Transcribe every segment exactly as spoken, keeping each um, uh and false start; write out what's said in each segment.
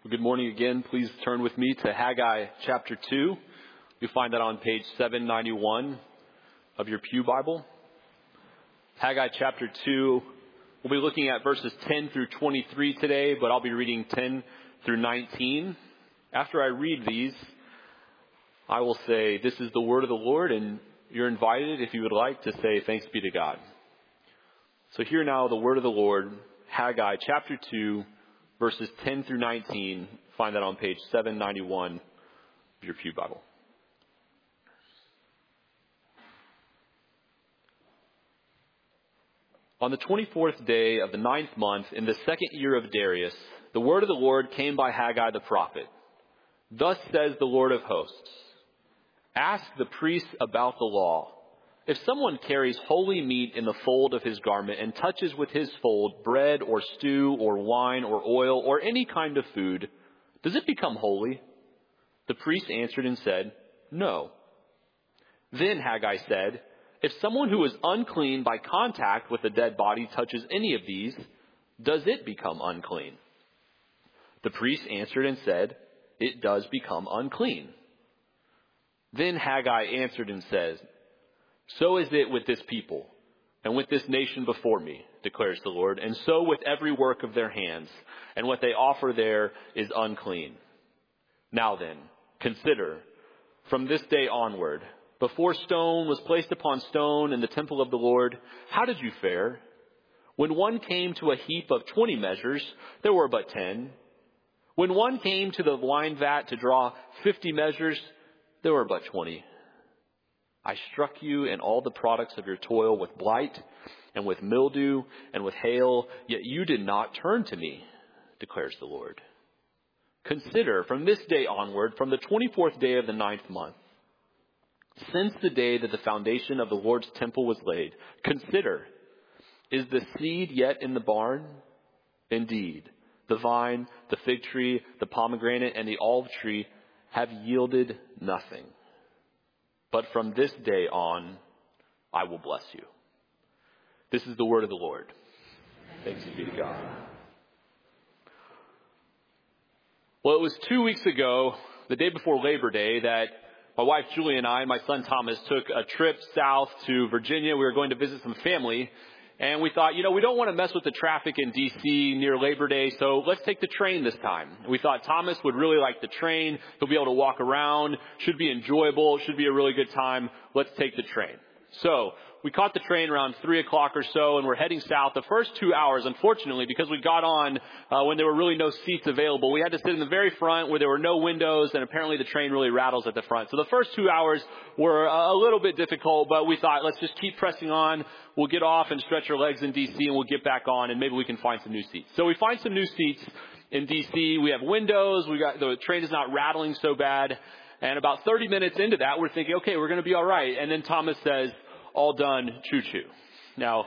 Well, good morning again. Please turn with me to Haggai chapter two. You'll find that on page seven ninety-one of your Pew Bible. Haggai chapter two. We'll be looking at verses ten through twenty-three today, but I'll be reading ten through nineteen. After I read these, I will say, "This is the word of the Lord," and you're invited, if you would like, to say, "Thanks be to God." So hear now the word of the Lord, Haggai chapter two, verses ten through nineteen. Find that on page seven ninety-one of your Pew Bible. On the twenty-fourth day of the ninth month, in the second year of Darius, the word of the Lord came by Haggai the prophet. Thus says the Lord of hosts, ask the priests about the law. If someone carries holy meat in the fold of his garment and touches with his fold bread or stew or wine or oil or any kind of food, does it become holy? The priest answered and said, no. Then Haggai said, if someone who is unclean by contact with a dead body touches any of these, does it become unclean? The priest answered and said, it does become unclean. Then Haggai answered and says, so is it with this people and with this nation before me, declares the Lord, and so with every work of their hands, and what they offer there is unclean. Now then, consider, from this day onward, before stone was placed upon stone in the temple of the Lord, how did you fare? When one came to a heap of twenty measures, there were but ten. When one came to the wine vat to draw fifty measures, there were but twenty. I struck you and all the products of your toil with blight and with mildew and with hail, yet you did not turn to me, declares the Lord. Consider from this day onward, from the twenty-fourth day of the ninth month, since the day that the foundation of the Lord's temple was laid, consider, is the seed yet in the barn? Indeed, the vine, the fig tree, the pomegranate, and the olive tree have yielded nothing. But from this day on, I will bless you. This is the word of the Lord. Thanks be to God. Well, it was two weeks ago, the day before Labor Day, that my wife Julie and I and my son Thomas took a trip south to Virginia. We were going to visit some family. And we thought, you know, we don't want to mess with the traffic in D C near Labor Day, so let's take the train this time. We thought Thomas would really like the train. He'll be able to walk around. Should be enjoyable. Should be a really good time. Let's take the train. So we caught the train around three o'clock or so, and we're heading south. The first two hours, unfortunately, because we got on uh, when there were really no seats available, we had to sit in the very front where there were no windows, and apparently the train really rattles at the front. So the first two hours were a little bit difficult, but we thought, let's just keep pressing on. We'll get off and stretch our legs in D C, and we'll get back on, and maybe we can find some new seats. So we find some new seats in D C. We have windows. We got the train is not rattling so bad. And about thirty minutes into that, we're thinking, okay, we're going to be all right. And then Thomas says, all done, choo-choo. Now,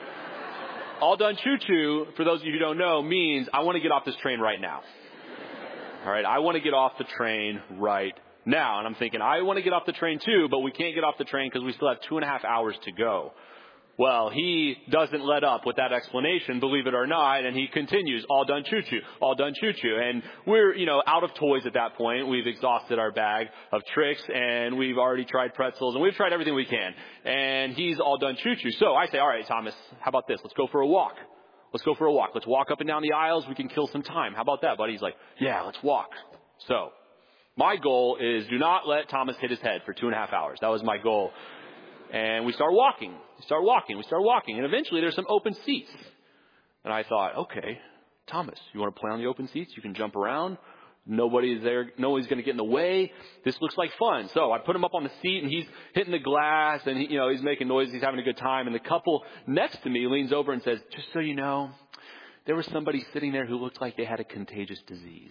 all done, choo-choo, for those of you who don't know, means I want to get off this train right now. All right, I want to get off the train right now. And I'm thinking, I want to get off the train too, but we can't get off the train because we still have two and a half hours to go. Well, he doesn't let up with that explanation, believe it or not, and he continues, all done choo-choo, all done choo-choo. And we're, you know, out of toys at that point. We've exhausted our bag of tricks, and we've already tried pretzels, and we've tried everything we can. And he's all done choo-choo. So I say, all right, Thomas, how about this? Let's go for a walk. Let's go for a walk. Let's walk up and down the aisles. We can kill some time. How about that, buddy? He's like, yeah, let's walk. So my goal is do not let Thomas hit his head for two and a half hours. That was my goal. And we start walking, we start walking, we start walking. And eventually there's some open seats. And I thought, okay, Thomas, you want to play on the open seats? You can jump around. Nobody's there. Nobody's going to get in the way. This looks like fun. So I put him up on the seat, and he's hitting the glass, and he, you know, he's making noise. He's having a good time. And the couple next to me leans over and says, just so you know, there was somebody sitting there who looked like they had a contagious disease.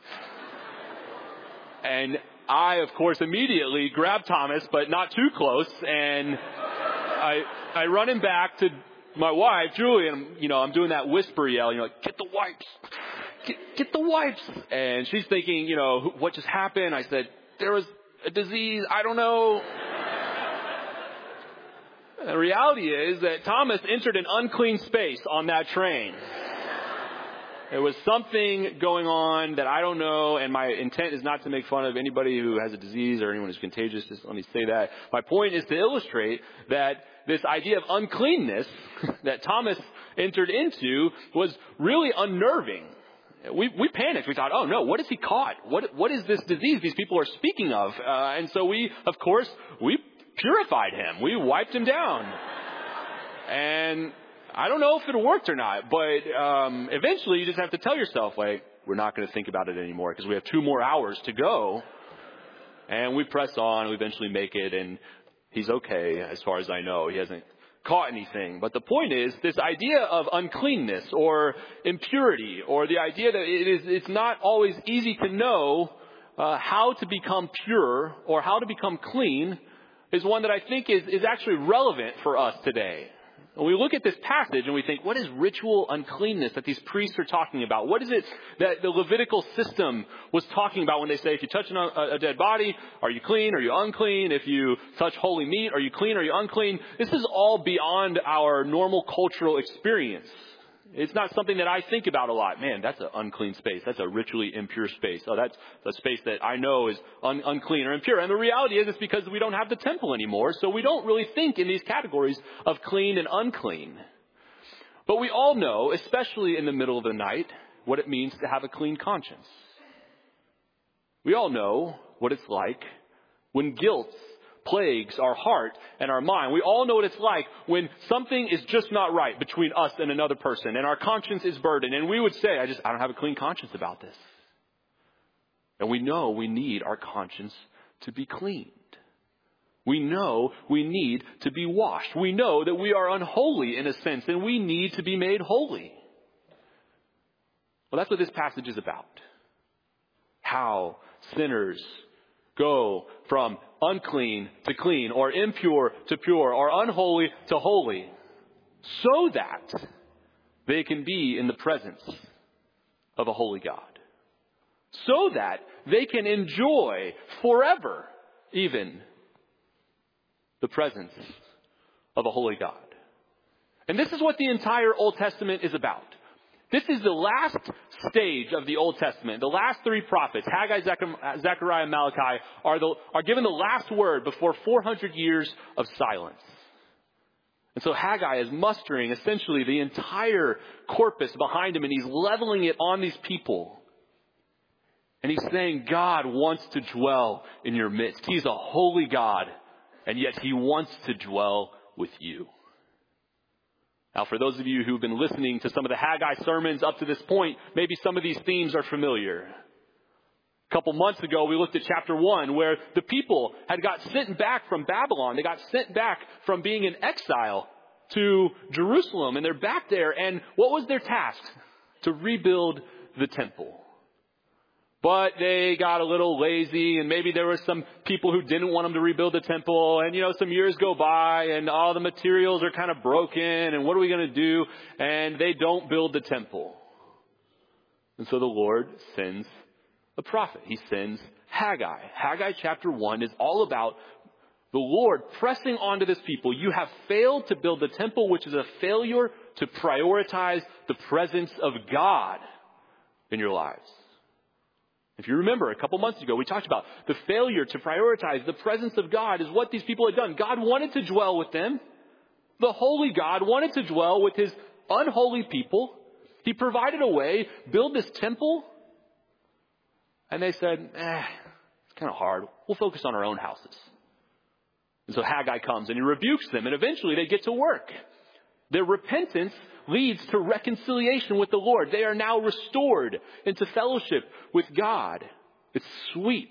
And I, of course, immediately grab Thomas, but not too close, and I I run him back to my wife, Julie, and, you know, I'm doing that whisper yell, you know, like, get the wipes, get, get the wipes. And she's thinking, you know, what just happened? I said, there was a disease, I don't know. The reality is that Thomas entered an unclean space on that train. There was something going on that I don't know, and my intent is not to make fun of anybody who has a disease or anyone who's contagious. Just let me say that. My point is to illustrate that this idea of uncleanness that Thomas entered into was really unnerving. We we panicked. We thought, oh no, what has he caught? What what is this disease these people are speaking of? Uh, and so we, of course, we purified him. We wiped him down. And I don't know if it worked or not, but um, eventually you just have to tell yourself, like, we're not going to think about it anymore because we have two more hours to go. And we press on. We eventually make it, and he's okay as far as I know. He hasn't caught anything. But the point is, this idea of uncleanness or impurity, or the idea that it is, it's not always easy to know uh, how to become pure or how to become clean, is one that I think is, is actually relevant for us today. When we look at this passage and we think, what is ritual uncleanness that these priests are talking about? What is it that the Levitical system was talking about when they say, if you touch a dead body, are you clean? Are you unclean? If you touch holy meat, are you clean? Are you unclean? This is all beyond our normal cultural experience. It's not something that I think about a lot. Man, that's an unclean space. That's a ritually impure space. Oh, that's a space that I know is un- unclean or impure. And the reality is it's because we don't have the temple anymore, so we don't really think in these categories of clean and unclean. But we all know, especially in the middle of the night, what it means to have a clean conscience. We all know what it's like when guilt plagues our heart and our mind. We all know what it's like when something is just not right between us and another person, and our conscience is burdened, and we would say, I just, I don't have a clean conscience about this. And we know we need our conscience to be cleaned. We know we need to be washed. We know that we are unholy in a sense, and we need to be made holy. Well, that's what this passage is about. How sinners go from unclean to clean, or impure to pure, or unholy to holy, so that they can be in the presence of a holy God. So that they can enjoy forever, even, the presence of a holy God. And this is what the entire Old Testament is about. This is the last stage of the Old Testament. The last three prophets, Haggai, Zechariah, and Malachi, are, the, are given the last word before four hundred years of silence. And so Haggai is mustering essentially the entire corpus behind him, and he's leveling it on these people. And he's saying, God wants to dwell in your midst. He's a holy God, and yet he wants to dwell with you. Now, for those of you who've been listening to some of the Haggai sermons up to this point, maybe some of these themes are familiar. A couple months ago, we looked at chapter one, where the people had got sent back from Babylon. They got sent back from being in exile to Jerusalem, and they're back there. And what was their task? To rebuild the temple. But they got a little lazy, and maybe there were some people who didn't want them to rebuild the temple. And, you know, some years go by, and all the materials are kind of broken, and what are we going to do? And they don't build the temple. And so the Lord sends a prophet. He sends Haggai. Haggai chapter one is all about the Lord pressing onto this people. You have failed to build the temple, which is a failure to prioritize the presence of God in your lives. If you remember, a couple months ago, we talked about the failure to prioritize the presence of God is what these people had done. God wanted to dwell with them. The holy God wanted to dwell with his unholy people. He provided a way, build this temple. And they said, eh, it's kind of hard. We'll focus on our own houses. And so Haggai comes and he rebukes them, and eventually they get to work. Their repentance leads to reconciliation with the Lord. They are now restored into fellowship with God. It's sweet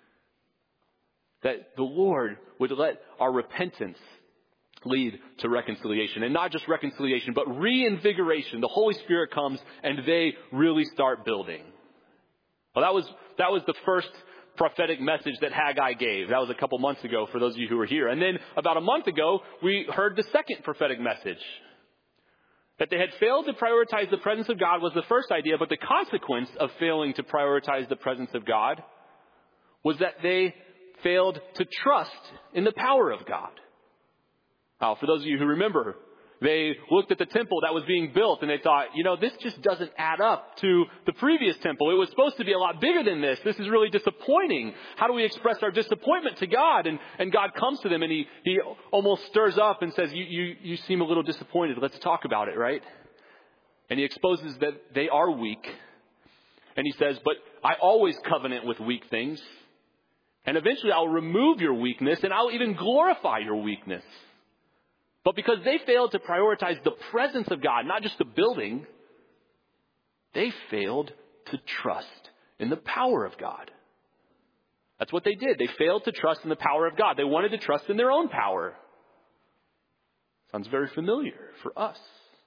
that the Lord would let our repentance lead to reconciliation. And not just reconciliation, but reinvigoration. The Holy Spirit comes and they really start building. Well, that was, that was the first prophetic message that Haggai gave. That was a couple months ago for those of you who were here. And then about a month ago, we heard the second prophetic message. That they had failed to prioritize the presence of God was the first idea, but the consequence of failing to prioritize the presence of God was that they failed to trust in the power of God. Now, for those of you who remember, They looked at the temple that was being built and they thought, you know, this just doesn't add up to the previous temple. It was supposed to be a lot bigger than this. This is really disappointing. How do we express our disappointment to God? And, and God comes to them and he, he almost stirs up and says, you, you, you seem a little disappointed. Let's talk about it, right? And he exposes that they are weak. And he says, but I always covenant with weak things. And eventually I'll remove your weakness and I'll even glorify your weakness. But because they failed to prioritize the presence of God, not just the building, they failed to trust in the power of God. That's what they did. They failed to trust in the power of God. They wanted to trust in their own power. Sounds very familiar for us.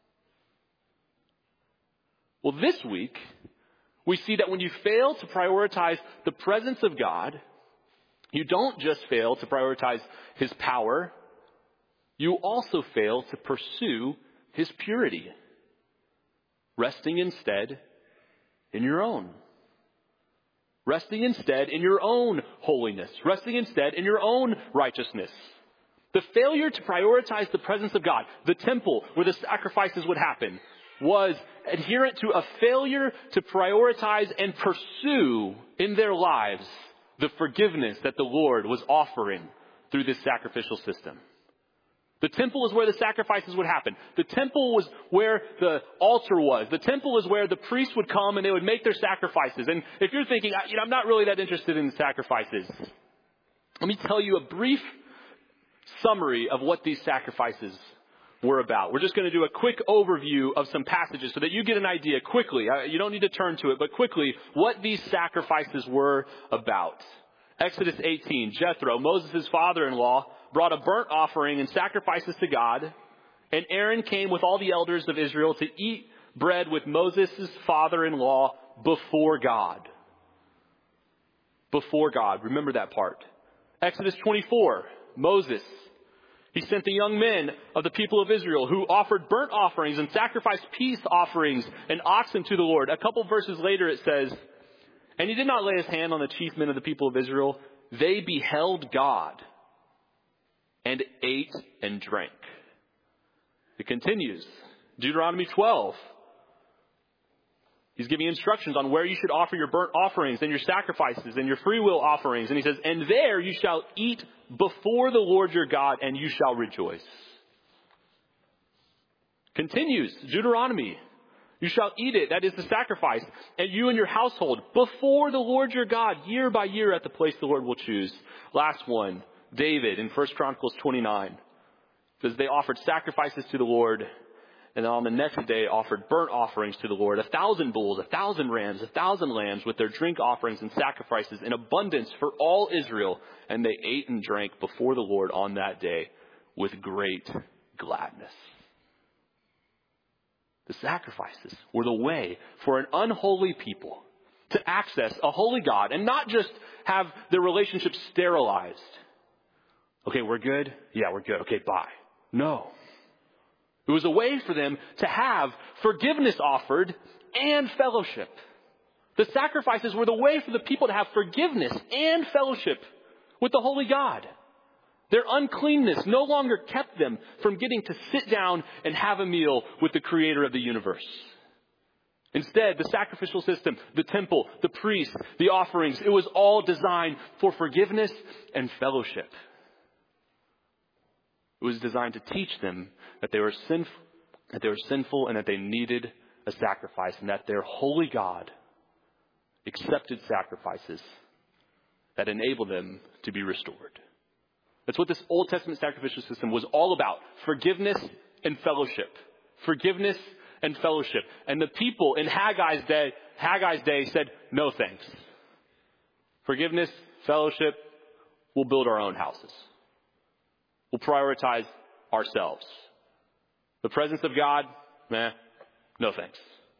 Well, this week, we see that when you fail to prioritize the presence of God, you don't just fail to prioritize His power, you also fail to pursue His purity, resting instead in your own. Resting instead in your own holiness. Resting instead in your own righteousness. The failure to prioritize the presence of God, the temple where the sacrifices would happen, was adherent to a failure to prioritize and pursue in their lives the forgiveness that the Lord was offering through this sacrificial system. The temple is where the sacrifices would happen. The temple was where the altar was. The temple is where the priests would come and they would make their sacrifices. And if you're thinking, you know, I'm not really that interested in the sacrifices, let me tell you a brief summary of what these sacrifices were about. We're just going to do a quick overview of some passages so that you get an idea quickly. You don't need to turn to it, but quickly what these sacrifices were about. Exodus eighteen, Jethro, Moses' father-in-law, brought a burnt offering and sacrifices to God, and Aaron came with all the elders of Israel to eat bread with Moses' father-in-law before God. Before God. Remember that part. Exodus twenty-four, Moses. He sent the young men of the people of Israel who offered burnt offerings and sacrificed peace offerings and oxen to the Lord. A couple verses later it says, and he did not lay his hand on the chief men of the people of Israel. They beheld God and ate and drank. It continues. Deuteronomy twelve. He's giving instructions on where you should offer your burnt offerings and your sacrifices and your free will offerings. And he says, and there you shall eat before the Lord your God and you shall rejoice. Continues. Deuteronomy. You shall eat it, that is the sacrifice, and you and your household before the Lord your God, year by year at the place the Lord will choose. Last one, David in First Chronicles twenty-nine. Says they offered sacrifices to the Lord, and on the next day offered burnt offerings to the Lord. A thousand bulls, a thousand rams, a thousand lambs with their drink offerings and sacrifices in abundance for all Israel. And they ate and drank before the Lord on that day with great gladness. The sacrifices were the way for an unholy people to access a holy God and not just have their relationship sterilized. Okay, we're good? Yeah, we're good. Okay, bye. No. It was a way for them to have forgiveness offered and fellowship. The sacrifices were the way for the people to have forgiveness and fellowship with the holy God. Their uncleanness no longer kept them from getting to sit down and have a meal with the creator of the universe. Instead, the sacrificial system, the temple, the priests, the offerings, it was all designed for forgiveness and fellowship. It was designed to teach them that they were sinful, that they were sinful and that they needed a sacrifice, and that their holy God accepted sacrifices that enabled them to be restored. That's what this Old Testament sacrificial system was all about. Forgiveness and fellowship. Forgiveness and fellowship. And the people in Haggai's day, Haggai's day said, no thanks. Forgiveness, fellowship, we'll build our own houses. We'll prioritize ourselves. The presence of God, meh, no thanks.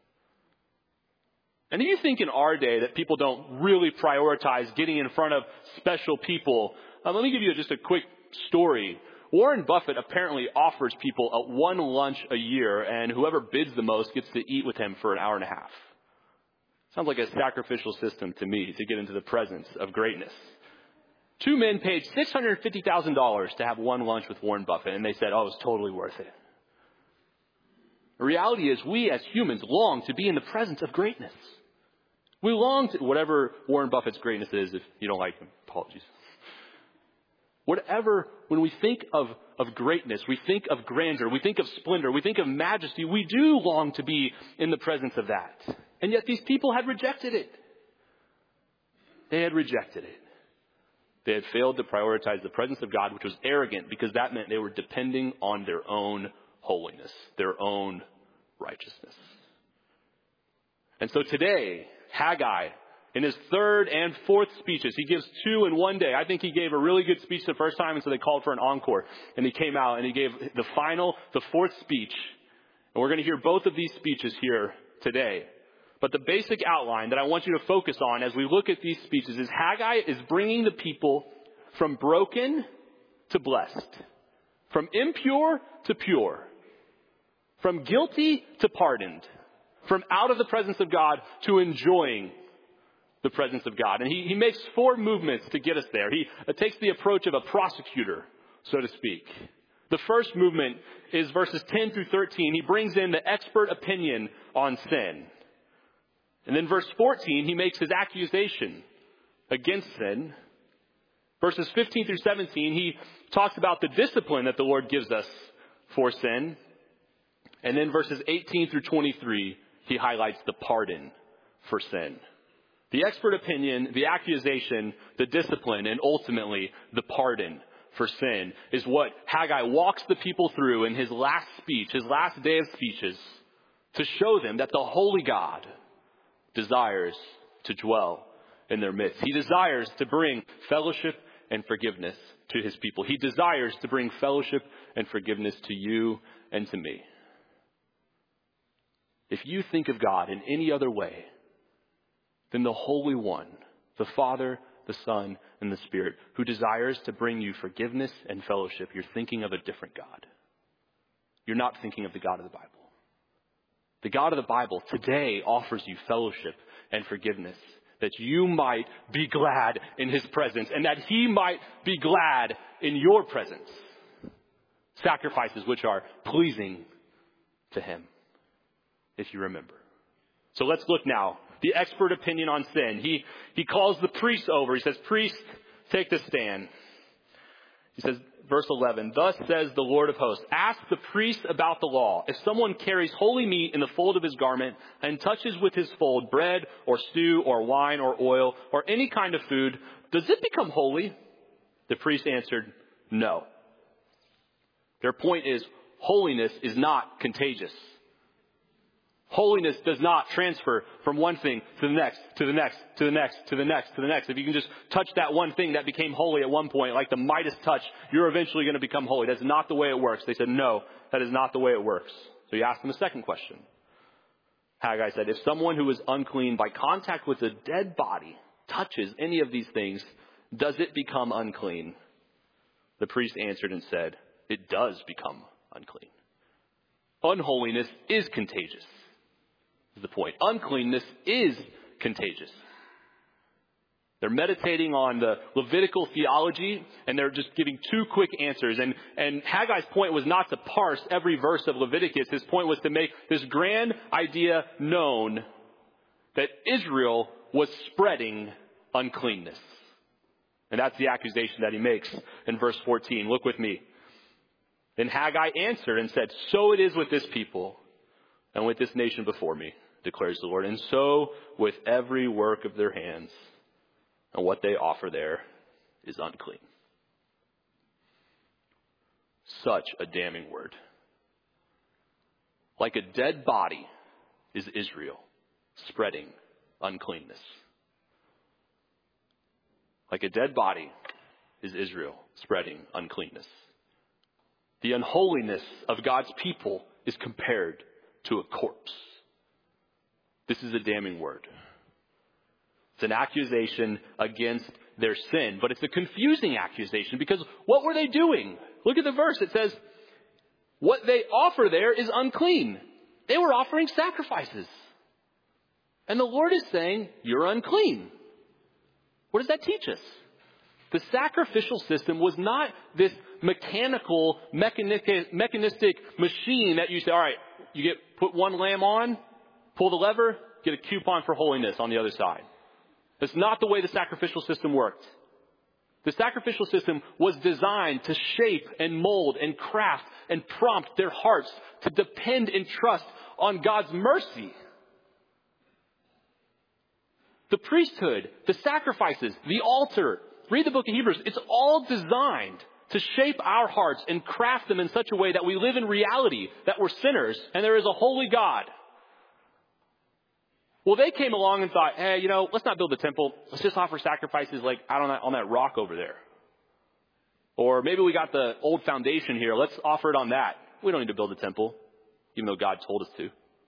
And do you think in our day that people don't really prioritize getting in front of special people? Um, let me give you just a quick story. Warren Buffett apparently offers people a one lunch a year, and whoever bids the most gets to eat with him for an hour and a half. Sounds like a sacrificial system to me to get into the presence of greatness. Two men paid six hundred fifty thousand dollars to have one lunch with Warren Buffett, and they said, oh, it was totally worth it. The reality is we as humans long to be in the presence of greatness. We long to, whatever Warren Buffett's greatness is, if you don't like him, apologies. Whatever, when we think of, of greatness, we think of grandeur, we think of splendor, we think of majesty, we do long to be in the presence of that. And yet these people had rejected it. They had rejected it. They had failed to prioritize the presence of God, which was arrogant because that meant they were depending on their own holiness, their own righteousness. And so today, Haggai, in his third and fourth speeches, he gives two in one day. I think he gave a really good speech the first time, and so they called for an encore. And he came out and he gave the final, the fourth speech. And we're going to hear both of these speeches here today. But the basic outline that I want you to focus on as we look at these speeches is Haggai is bringing the people from broken to blessed, from impure to pure, from guilty to pardoned, from out of the presence of God to enjoying the presence of God. And he, he makes four movements to get us there. He uh, takes the approach of a prosecutor, so to speak. The first movement is verses ten through thirteen. He brings in the expert opinion on sin. And then verse fourteen, he makes his accusation against sin. Verses fifteen through seventeen, he talks about the discipline that the Lord gives us for sin. And then verses eighteen through twenty-three, he highlights the pardon for sin. The expert opinion, the accusation, the discipline, and ultimately the pardon for sin is what Haggai walks the people through in his last speech, his last day of speeches, to show them that the holy God desires to dwell in their midst. He desires to bring fellowship and forgiveness to his people. He desires to bring fellowship and forgiveness to you and to me. If you think of God in any other way than the Holy One, the Father, the Son, and the Spirit, who desires to bring you forgiveness and fellowship, you're thinking of a different God. You're not thinking of the God of the Bible. The God of the Bible today offers you fellowship and forgiveness, that you might be glad in his presence and that he might be glad in your presence. Sacrifices which are pleasing to him, if you remember. So let's look now. The expert opinion on sin. He, he calls the priest over. He says, priest, take the stand. He says, verse eleven, thus says the Lord of hosts, ask the priest about the law. If someone carries holy meat in the fold of his garment and touches with his fold bread or stew or wine or oil or any kind of food, does it become holy? The priest answered, no. Their point is, holiness is not contagious. Holiness does not transfer from one thing to the next, to the next, to the next, to the next, to the next. If you can just touch that one thing that became holy at one point, like the Midas touch, you're eventually going to become holy. That's not the way it works. They said, no, that is not the way it works. So he asked them a second question. Haggai said, if someone who is unclean by contact with a dead body touches any of these things, does it become unclean? The priest answered and said, it does become unclean. Unholiness is contagious. Is the point. Uncleanness is contagious. They're meditating on the Levitical theology, and they're just giving two quick answers. And, and Haggai's point was not to parse every verse of Leviticus. His point was to make this grand idea known that Israel was spreading uncleanness. And that's the accusation that he makes in verse fourteen. Look with me. Then Haggai answered and said, so it is with this people and with this nation before me, declares the Lord, and so with every work of their hands, and what they offer there is unclean. Such a damning word. Like a dead body is Israel spreading uncleanness. Like a dead body is Israel spreading uncleanness. The unholiness of God's people is compared to a corpse. This is a damning word. It's an accusation against their sin, but it's a confusing accusation because what were they doing? Look at the verse. It says, what they offer there is unclean. They were offering sacrifices. And the Lord is saying, you're unclean. What does that teach us? The sacrificial system was not this mechanical, mechanistic, mechanistic machine that you say, all right, You get, put one lamb on, pull the lever, get a coupon for holiness on the other side. That's not the way the sacrificial system worked. The sacrificial system was designed to shape and mold and craft and prompt their hearts to depend and trust on God's mercy. The priesthood, the sacrifices, the altar, read the book of Hebrews, it's all designed to shape our hearts and craft them in such a way that we live in reality, that we're sinners, and there is a holy God. Well, they came along and thought, hey, you know, let's not build a temple. Let's just offer sacrifices like out on that, on that rock over there. Or maybe we got the old foundation here. Let's offer it on that. We don't need to build a temple, even though God told us to.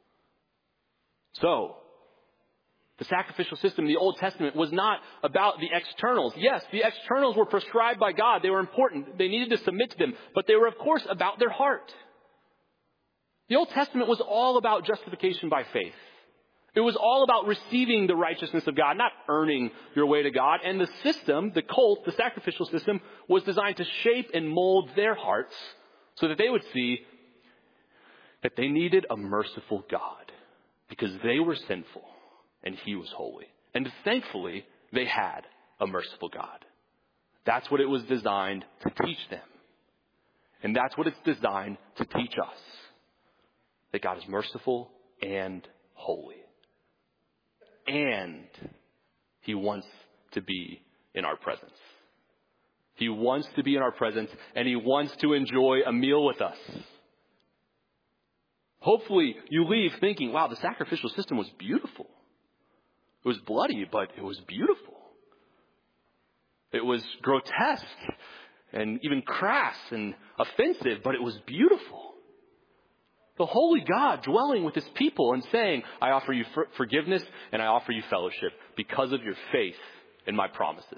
So, the sacrificial system in the Old Testament was not about the externals. Yes, the externals were prescribed by God. They were important. They needed to submit to them. But they were, of course, about their heart. The Old Testament was all about justification by faith. It was all about receiving the righteousness of God, not earning your way to God. And the system, the cult, the sacrificial system, was designed to shape and mold their hearts so that they would see that they needed a merciful God because they were sinful and He was holy. And thankfully, they had a merciful God. That's what it was designed to teach them. And that's what it's designed to teach us. That God is merciful and holy. And He wants to be in our presence. He wants to be in our presence, and He wants to enjoy a meal with us. Hopefully, you leave thinking, wow, the sacrificial system was beautiful. It was bloody, but it was beautiful. It was grotesque and even crass and offensive, but it was beautiful. The holy God dwelling with His people and saying, I offer you for- forgiveness and I offer you fellowship because of your faith in my promises.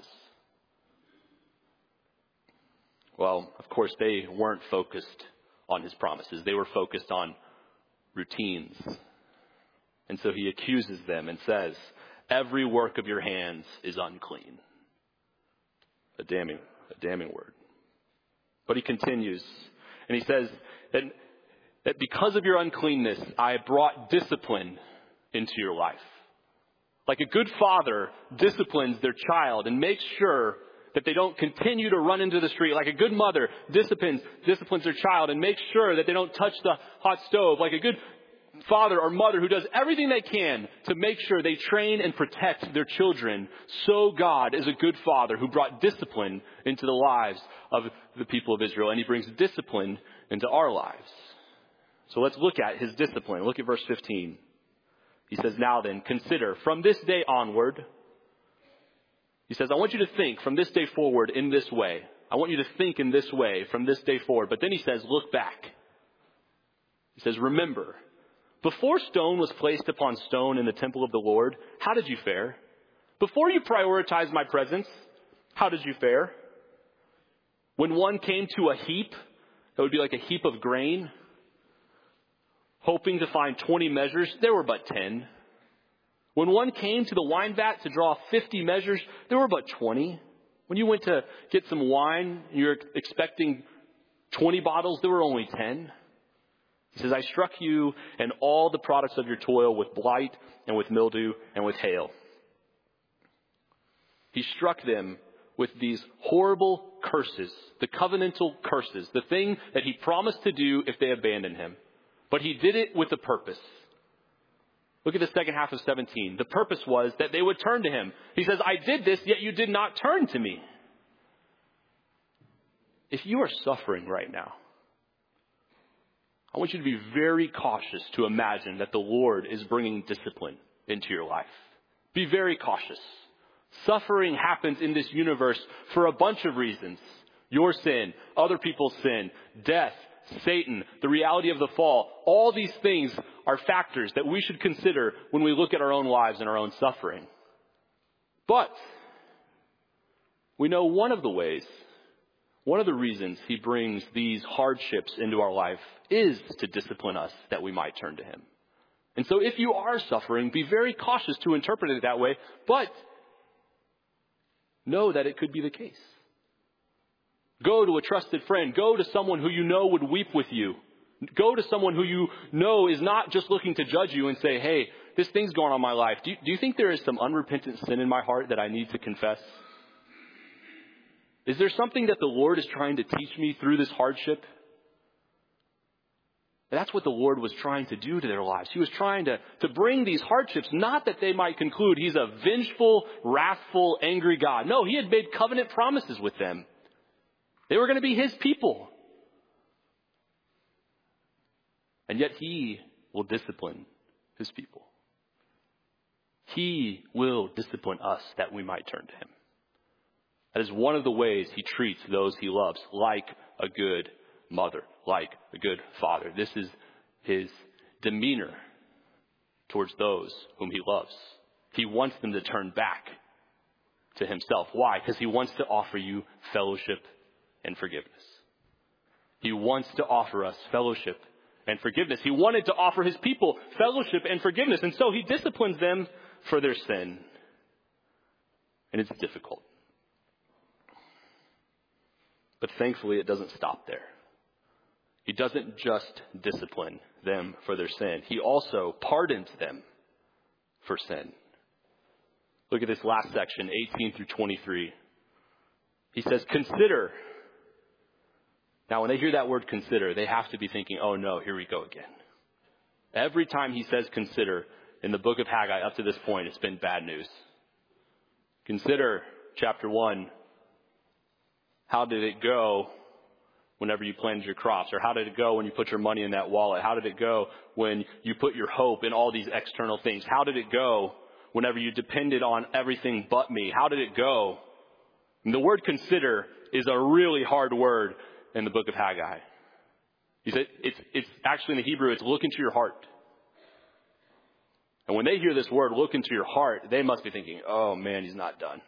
Well, of course, they weren't focused on His promises. They were focused on routines. And so He accuses them and says, every work of your hands is unclean. A damning, a damning word. But He continues and He says that That because of your uncleanness, I brought discipline into your life. Like a good father disciplines their child and makes sure that they don't continue to run into the street. Like a good mother disciplines, disciplines their child and makes sure that they don't touch the hot stove. Like a good father or mother who does everything they can to make sure they train and protect their children. So God is a good father who brought discipline into the lives of the people of Israel. And He brings discipline into our lives. So let's look at His discipline. Look at verse fifteen. He says, now then, consider from this day onward. He says, I want you to think from this day forward in this way. I want you to think in this way from this day forward. But then He says, look back. He says, remember, before stone was placed upon stone in the temple of the Lord, how did you fare? Before you prioritized my presence, how did you fare? When one came to a heap, that would be like a heap of grain, hoping to find twenty measures, there were but ten. When one came to the wine vat to draw fifty measures, there were but twenty. When you went to get some wine, and you were expecting twenty bottles, there were only ten. He says, I struck you and all the products of your toil with blight and with mildew and with hail. He struck them with these horrible curses, the covenantal curses, the thing that He promised to do if they abandoned Him. But He did it with a purpose. Look at the second half of seventeen. The purpose was that they would turn to Him. He says, I did this, yet you did not turn to me. If you are suffering right now, I want you to be very cautious to imagine that the Lord is bringing discipline into your life. Be very cautious. Suffering happens in this universe for a bunch of reasons. Your sin, other people's sin, death, Satan, the reality of the fall. All these things are factors that we should consider when we look at our own lives and our own suffering. But we know one of the ways, one of the reasons He brings these hardships into our life is to discipline us that we might turn to Him. And so if you are suffering, be very cautious to interpret it that way, but know that it could be the case. Go to a trusted friend. Go to someone who you know would weep with you Go to someone who you know is not just looking to judge you and say, hey, this thing's going on in my life. Do you, do you think there is some unrepentant sin in my heart that I need to confess? Is there something that the Lord is trying to teach me through this hardship? That's what the Lord was trying to do to their lives. He was trying to, to bring these hardships, not that they might conclude he's a vengeful, wrathful, angry God. No, he had made covenant promises with them. They were going to be his people. And yet he will discipline his people. He will discipline us that we might turn to him. That is one of the ways he treats those he loves, like a good mother, like a good father. This is his demeanor towards those whom he loves. He wants them to turn back to himself. Why? Because he wants to offer you fellowship and forgiveness. He wants to offer us fellowship and forgiveness. He wanted to offer his people fellowship and forgiveness. And so he disciplines them for their sin. And it's difficult. But thankfully, it doesn't stop there. He doesn't just discipline them for their sin. He also pardons them for sin. Look at this last section, eighteen through twenty-three. He says, consider. Now, when they hear that word consider, they have to be thinking, oh no, here we go again. Every time he says consider in the book of Haggai up to this point, it's been bad news. Consider chapter one. How did it go whenever you planted your crops? Or how did it go when you put your money in that wallet? How did it go when you put your hope in all these external things? How did it go whenever you depended on everything but me? How did it go? And the word consider is a really hard word in the book of Haggai. He said it's, it's actually in the Hebrew, it's look into your heart. And when they hear this word, look into your heart, they must be thinking, oh man, he's not done.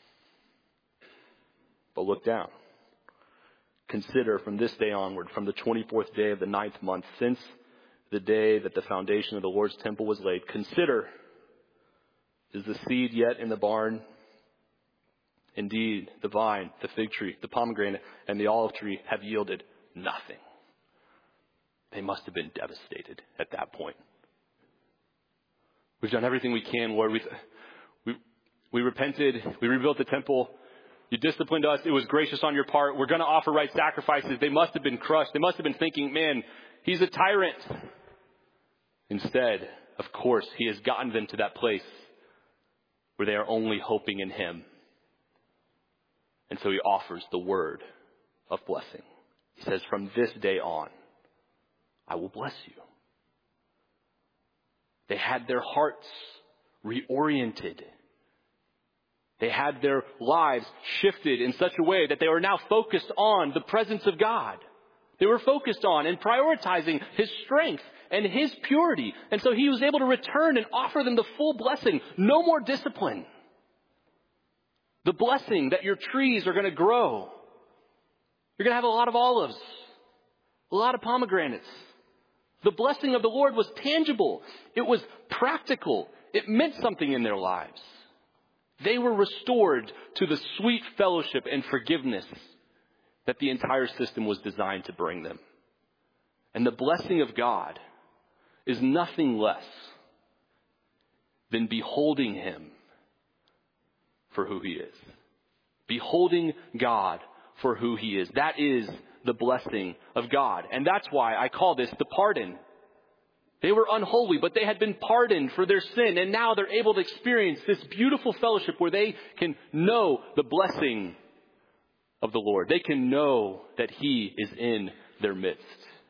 But look down. Consider from this day onward, from the twenty-fourth day of the ninth month, since the day that the foundation of the Lord's temple was laid, consider, is the seed yet in the barn? Indeed, the vine, the fig tree, the pomegranate, and the olive tree have yielded nothing. They must have been devastated at that point. We've done everything we can, Lord. We, we, we repented. We rebuilt the temple. You disciplined us. It was gracious on your part. We're going to offer right sacrifices. They must have been crushed. They must have been thinking, man, he's a tyrant. Instead, of course, he has gotten them to that place where they are only hoping in him. And so he offers the word of blessing. He says, from this day on, I will bless you. They had their hearts reoriented. They had their lives shifted in such a way that they were now focused on the presence of God. They were focused on and prioritizing his strength and his purity. And so he was able to return and offer them the full blessing. No more discipline. The blessing that your trees are going to grow. You're going to have a lot of olives, a lot of pomegranates. The blessing of the Lord was tangible. It was practical. It meant something in their lives. They were restored to the sweet fellowship and forgiveness that the entire system was designed to bring them. And the blessing of God is nothing less than beholding him for who he is. Beholding God for who he is. That is the blessing of God. And that's why I call this the pardon. They were unholy, but they had been pardoned for their sin. And now they're able to experience this beautiful fellowship where they can know the blessing of the Lord. They can know that he is in their midst.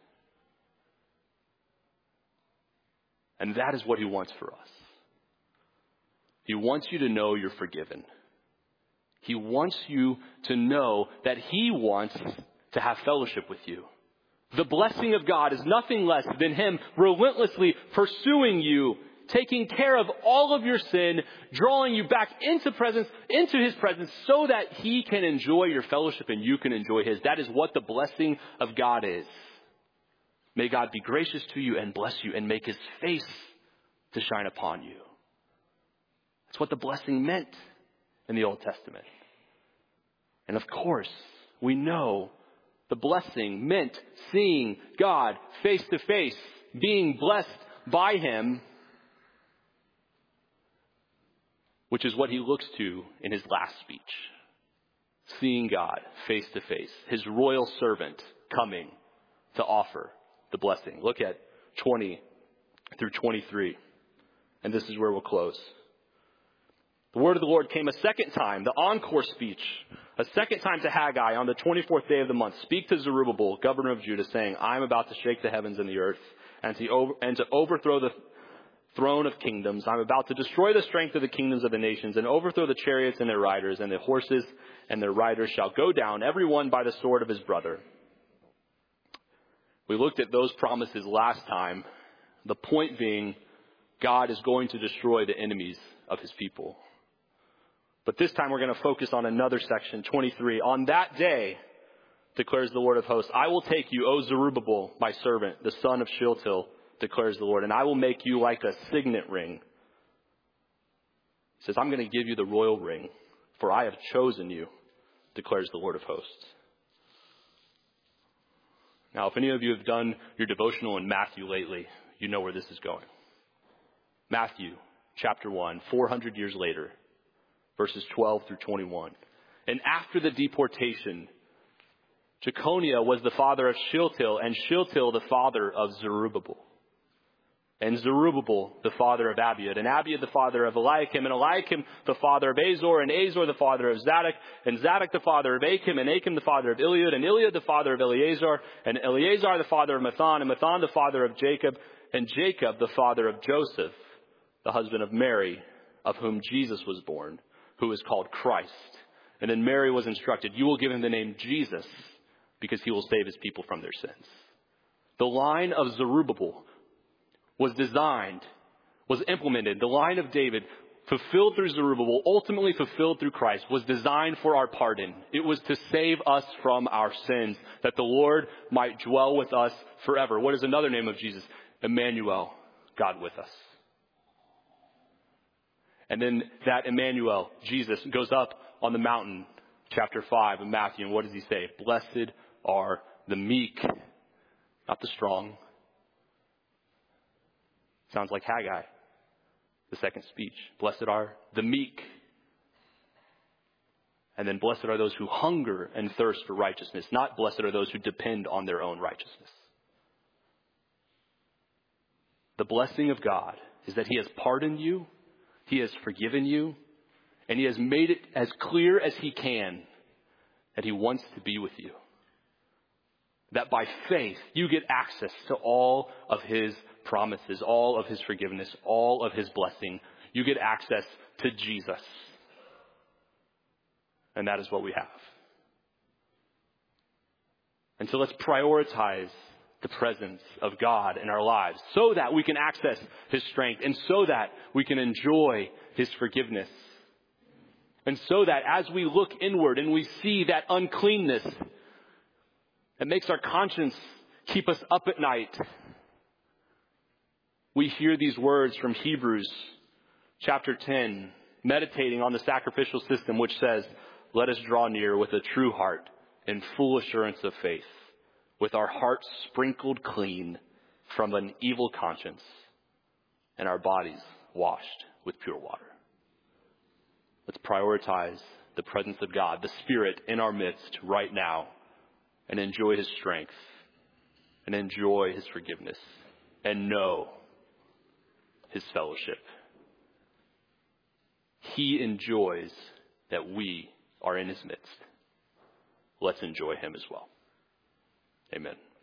And that is what he wants for us. He wants you to know you're forgiven. He wants you to know that he wants to have fellowship with you. The blessing of God is nothing less than him relentlessly pursuing you, taking care of all of your sin, drawing you back into presence, into his presence so that he can enjoy your fellowship and you can enjoy his. That is what the blessing of God is. May God be gracious to you and bless you and make his face to shine upon you. That's what the blessing meant in the Old Testament. And of course, we know The blessing meant seeing God face to face, being blessed by him, which is what he looks to in his last speech. Seeing God face to face, his royal servant coming to offer the blessing. Look at twenty through twenty-three. And this is where we'll close. The word of the Lord came a second time, the encore speech, a second time to Haggai on the twenty-fourth day of the month. Speak to Zerubbabel, governor of Judah, saying, I am about to shake the heavens and the earth and to, over, and to overthrow the throne of kingdoms. I'm about to destroy the strength of the kingdoms of the nations and overthrow the chariots and their riders, and the horses and their riders shall go down, every one by the sword of his brother. We looked at those promises last time. The point being, God is going to destroy the enemies of his people. But this time we're going to focus on another section, twenty-three. On that day, declares the Lord of hosts, I will take you, O Zerubbabel, my servant, the son of Shealtiel, declares the Lord, and I will make you like a signet ring. He says, I'm going to give you the royal ring, for I have chosen you, declares the Lord of hosts. Now, if any of you have done your devotional in Matthew lately, you know where this is going. Matthew chapter one, four hundred years later, verses twelve through twenty-one. And after the deportation, Jeconiah was the father of Shealtiel, and Shealtiel the father of Zerubbabel. And Zerubbabel the father of Abiud, and Abiud the father of Eliakim, and Eliakim the father of Azor, and Azor the father of Zadok, and Zadok the father of Achim, and Achim the father of Eliud, and Eliud the father of Eleazar, and Eleazar the father of Matthan, and Matthan the father of Jacob, and Jacob the father of Joseph, the husband of Mary, of whom Jesus was born, who is called Christ. And then Mary was instructed, you will give him the name Jesus, because he will save his people from their sins. The line of Zerubbabel was designed, was implemented. The line of David, fulfilled through Zerubbabel, ultimately fulfilled through Christ, was designed for our pardon. It was to save us from our sins, that the Lord might dwell with us forever. What is another name of Jesus? Emmanuel, God with us. And then that Emmanuel, Jesus, goes up on the mountain, chapter five of Matthew, and what does he say? Blessed are the meek, not the strong. Sounds like Haggai, the second speech. Blessed are the meek. And then blessed are those who hunger and thirst for righteousness. Not blessed are those who depend on their own righteousness. The blessing of God is that he has pardoned you, he has forgiven you, and he has made it as clear as he can that he wants to be with you. That by faith, you get access to all of his promises, all of his forgiveness, all of his blessing. You get access to Jesus. And that is what we have. And so let's prioritize the presence of God in our lives so that we can access his strength and so that we can enjoy his forgiveness. And so that as we look inward and we see that uncleanness, it makes our conscience keep us up at night. We hear these words from Hebrews chapter ten, meditating on the sacrificial system, which says, let us draw near with a true heart in full assurance of faith, with our hearts sprinkled clean from an evil conscience and our bodies washed with pure water. Let's prioritize the presence of God, the Spirit in our midst right now, and enjoy his strength and enjoy his forgiveness and know his fellowship. He enjoys that we are in his midst. Let's enjoy him as well. Amen.